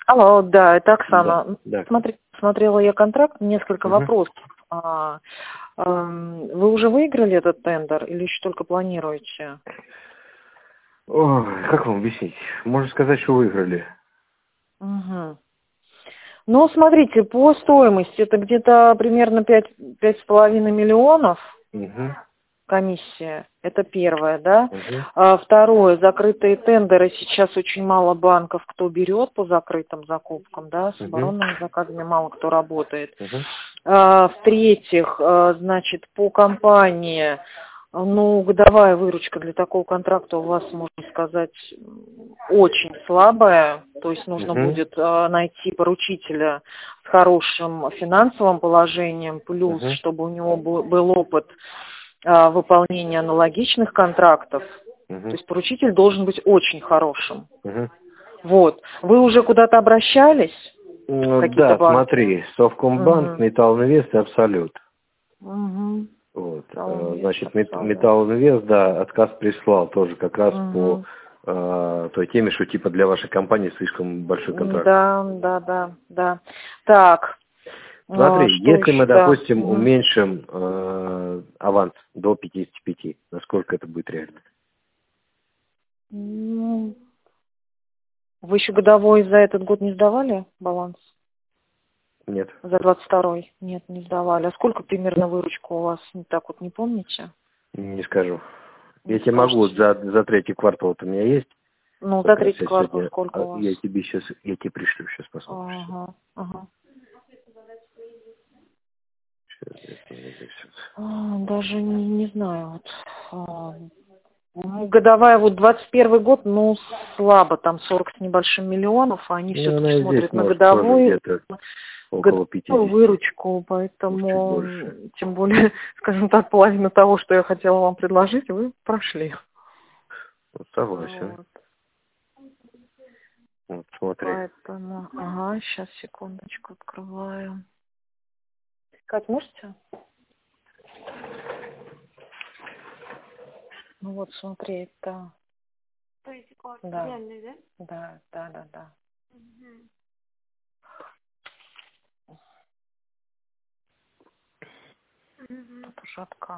Алло, да, это Да, Оксана. да. Смотрела я контракт, несколько Угу. вопросов. Вы уже выиграли этот тендер или еще только планируете? Ой, как вам объяснить? Можно сказать, что выиграли. Угу. Ну, смотрите, по стоимости это где-то примерно 5,5 миллионов Угу. комиссия. Это первое, да. Угу. Второе, закрытые тендеры. Сейчас очень мало банков, кто берет по закрытым закупкам, да, с Угу. оборонными заказами мало кто работает. Угу. В-третьих, значит, по компании, ну, годовая выручка для такого контракта у вас, можно сказать, очень слабая. То есть нужно Угу. будет найти поручителя с хорошим финансовым положением, плюс, Угу. чтобы у него был опыт выполнения аналогичных контрактов. То Угу. есть поручитель должен быть очень хорошим. Угу. Вот. Вы уже куда-то обращались? Ну, Какие-то да, банки? смотри, Совкомбанк, Угу. Металлинвест и Абсолют. Угу. Вот. Металлинвест, Значит, Абсолют. Металлинвест, да, отказ прислал тоже как раз по Угу. той теме, что типа для вашей компании слишком большой контракт. Да. Так, Смотри, что если мы, еще? Да. допустим, Угу. уменьшим аванс до 55, насколько это будет реально? Вы еще годовой за этот год не сдавали баланс? Нет, За 22-й? Нет, не сдавали. А сколько примерно выручка у вас? Так вот не помните? не скажу. Не Я тебе могу, скажете. за третий квартал вот у меня есть. Ну, Как за раз третий я квартал сегодня, сколько у вас? я тебе пришлю, сейчас посмотришь. Ага. Сейчас я посмотрю, сейчас. Даже не знаю. Годовая, 21 год, ну, слабо, там 40 с небольшим миллионов, а они Ну, все-таки она и здесь смотрят на может тоже годовую где-то около 50, выручку, может чуть поэтому, больше. тем более, скажем так, половина того, что я хотела вам предложить, вы прошли. Вот согласен. Вот. Вот смотри. Поэтому, сейчас, секундочку, открываю. Кать, можете? Ну вот, смотри, это... Да. Реальный, да? Да. Тут уже отказ.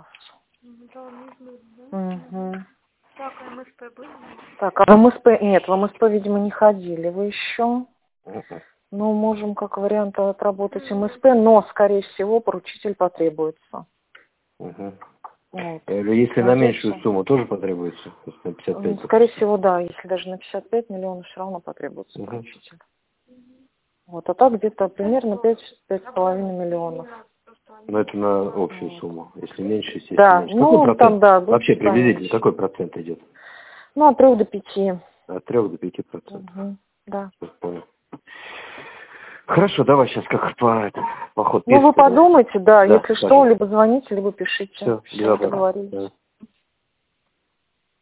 Угу. Так, а МСП были? Так, а в МСП... Нет, в МСП, видимо, не ходили. Вы еще? Мгм. Ну, можем как вариант отработать МСП, но, скорее всего, поручитель потребуется. Угу. Вот. Если на меньшую Найдется? сумму тоже потребуется? Если на 55, Скорее допустим. всего, да. Если даже на 55 миллионов, все равно потребуется Угу. поручитель. Вот. А так где-то примерно 5,5 миллионов. Но это на общую Вот. сумму. Если меньше, естественно, Да, меньше. ну, Какой процент? там, да, Вообще приблизительно, поменьше. какой процент идет? Ну, от 3 до 5. От 3 до 5%. Угу. Да. Понял. Хорошо, давай сейчас как по ходу Ну, вы песни. подумайте, да, Да, если что, скажем. либо звоните, либо пишите. Все, без Все, вопросов. договорились. Да.